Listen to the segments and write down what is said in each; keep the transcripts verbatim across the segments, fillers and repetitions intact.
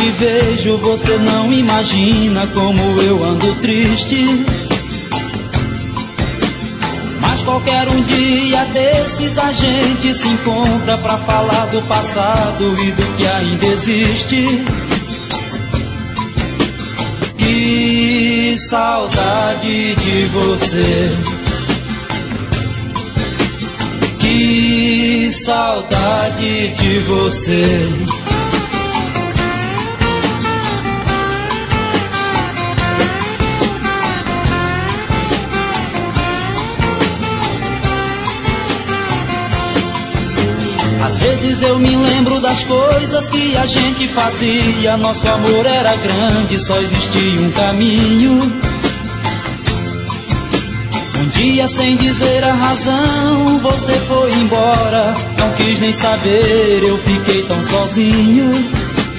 te vejo, você não imagina como eu ando triste. Mas qualquer um dia desses a gente se encontra pra falar do passado e do que ainda existe. Que saudade de você, que saudade de você. Às vezes eu me lembro das coisas que a gente fazia. Nosso amor era grande, só existia um caminho. Um dia, sem dizer a razão, você foi embora. Não quis nem saber, eu fiquei tão sozinho.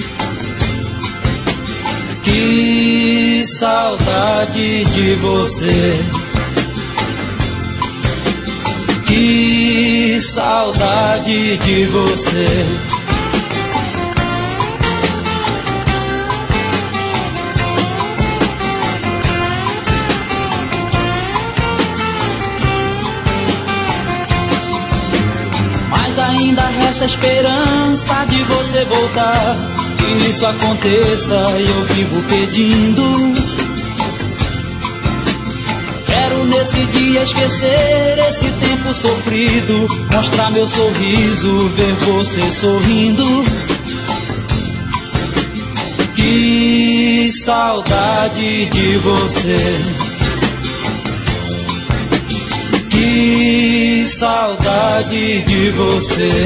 Que saudade de você, que saudade de você. Mas ainda resta a esperança de você voltar, que isso aconteça e eu vivo pedindo. Quero nesse dia esquecer esse tempo sofrido, mostrar meu sorriso, ver você sorrindo. Que saudade de você, que saudade de você.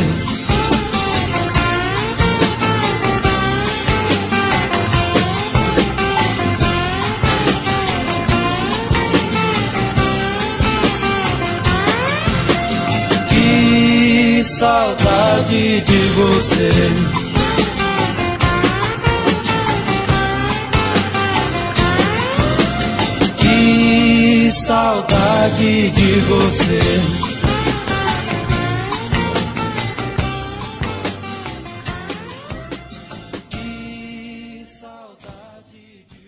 Que saudade de você, que saudade de você. Que saudade de